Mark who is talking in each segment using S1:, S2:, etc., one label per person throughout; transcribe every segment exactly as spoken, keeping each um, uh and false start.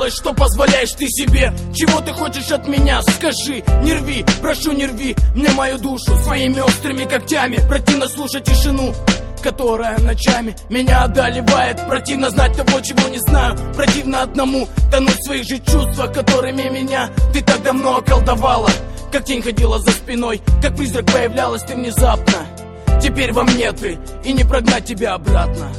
S1: делаешь, что позволяешь ты себе? Чего ты хочешь от меня? Скажи, не рви, прошу, не рви мне мою душу своими острыми когтями. Противно слушать тишину, которая ночами меня одолевает. Противно знать того, чего не знаю. Противно одному тонуть в своих же чувствах, которыми меня ты так давно околдовала. Как тень ходила за спиной, как призрак появлялась ты внезапно. Теперь во мне ты, и не прогнать тебя обратно.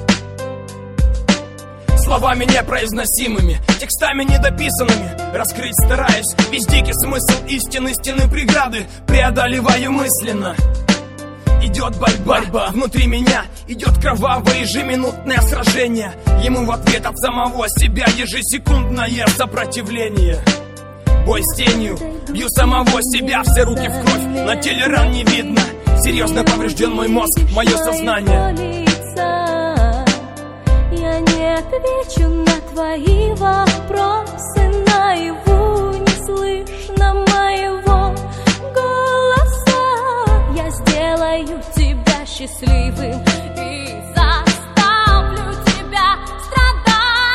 S2: Словами непроизносимыми, текстами недописанными раскрыть стараюсь весь дикий смысл истины, стены преграды преодолеваю мысленно. Идет борьба, борьба внутри меня, идет кровавое ежеминутное сражение. Ему в ответ от самого себя ежесекундное сопротивление. Бой с тенью, бью самого себя, все руки в кровь, на теле ран не видно. Серьезно поврежден мой мозг, мое сознание.
S3: Я не отвечу на твои вопросы наяву, не слышно моего голоса. Я сделаю тебя счастливым и заставлю тебя страдать.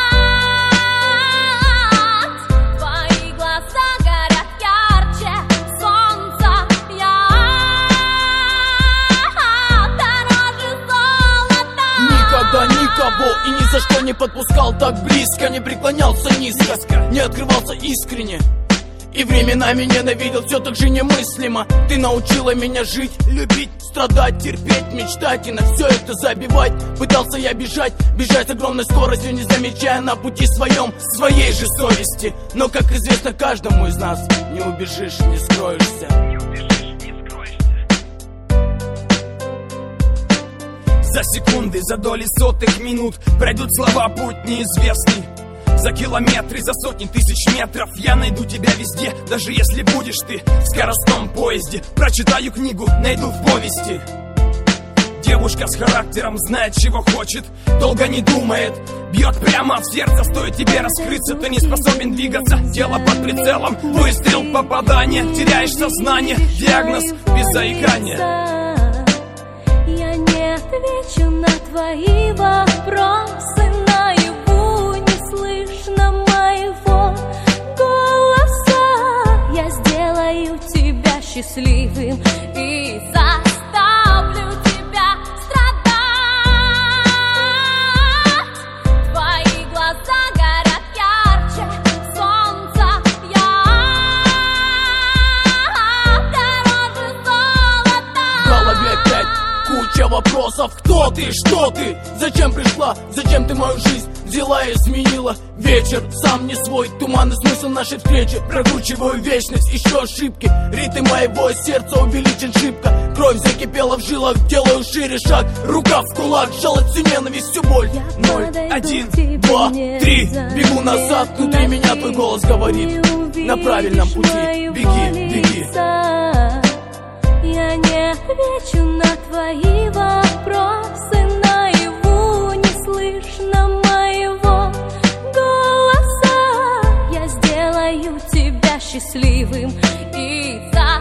S3: Твои глаза горят ярче солнца, я дороже золота.
S1: Никогда никого и ни за что не подпускал так близко, не преклонялся низко, не открывался искренне. И временами ненавидел все так же немыслимо. Ты научила меня жить, любить, страдать, терпеть, мечтать и на все это забивать. Пытался я бежать, бежать с огромной скоростью, не замечая на пути своем своей же совести. Но, как известно каждому из нас, не убежишь, не скроешься.
S2: За секунды, за доли сотых минут пройдут слова путь неизвестный. За километры, за сотни тысяч метров я найду тебя везде, даже если будешь ты в скоростном поезде. Прочитаю книгу, найду в повести. Девушка с характером знает, чего хочет, долго не думает, бьет прямо в сердце. Стоит тебе раскрыться, ты не способен двигаться. Тело под прицелом, выстрел, попадание, теряешь сознание, диагноз без заикания.
S3: Я не отвечу на твои вопросы наяву, не слышно моего голоса. Я сделаю тебя счастливым и заставлю тебя страдать. Твои глаза горят ярче солнца, я дороже золота.
S1: В голове опять куча вопросов. Кто ты? Что ты? Зачем пришла? Зачем ты мою жизнь взяла и изменила? Вечер сам не свой, туманный смысл нашей встречи. Прокручиваю вечность, ищу ошибки. Ритм моего сердца увеличен шибко. Кровь закипела в жилах, делаю шире шаг. Рука в кулак, жалость, всю ненависть, всю боль. Ноль, один, два, три. Бегу назад, внутри меня твой голос говорит: на правильном пути, беги, беги.
S3: Я не отвечу на твои вопросы наяву, не слышно моего голоса. Я сделаю тебя счастливым и за